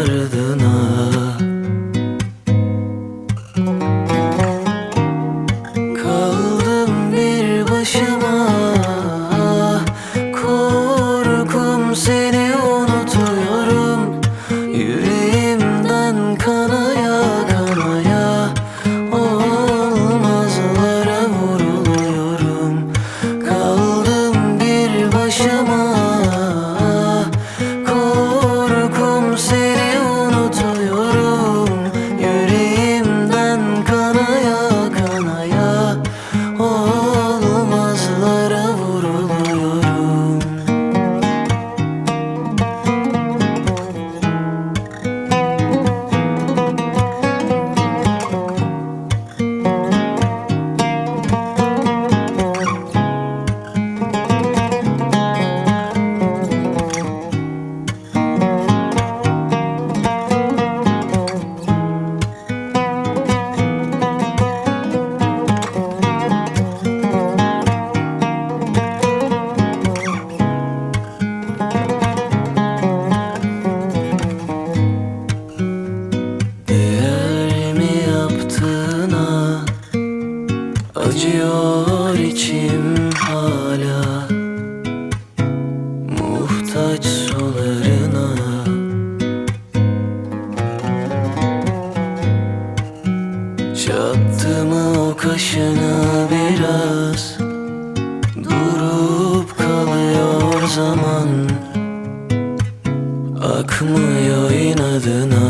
ardına. Kaldım bir başıma, korkum seni unutuyorum. Yüreğimden kanaya kanaya olmazlara vuruluyorum. Kaldım bir başıma, korkum seni unutuyorum. Yüreğimden kanaya kanaya olmazlara vuruluyorum. Acıyor içim hala, muhtaç sularına. Çattı mı o kaşına biraz, durup kalıyor zaman, akmıyor inadına.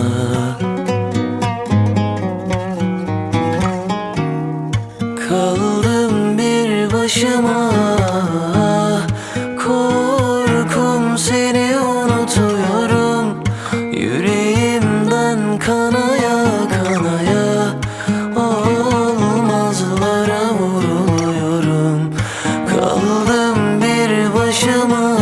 Kaldım bir başıma, korkum seni unutuyorum. Yüreğimden kanaya kanaya olmazlara vuruluyorum. Kaldım bir başıma,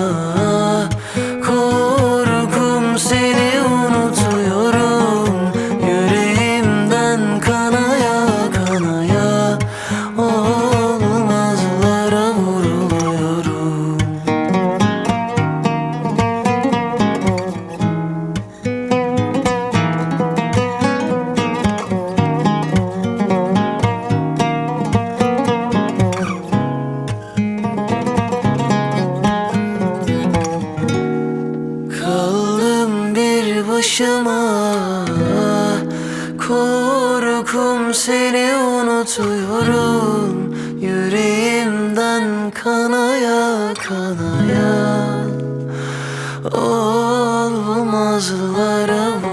korkum seni unutuyorum. Yüreğimden kanaya kanaya olmazlara vuruluyorum. Kaldım bir başıma, korkum seni unutuyorum. Yüreğimden kanaya kanaya olmazlara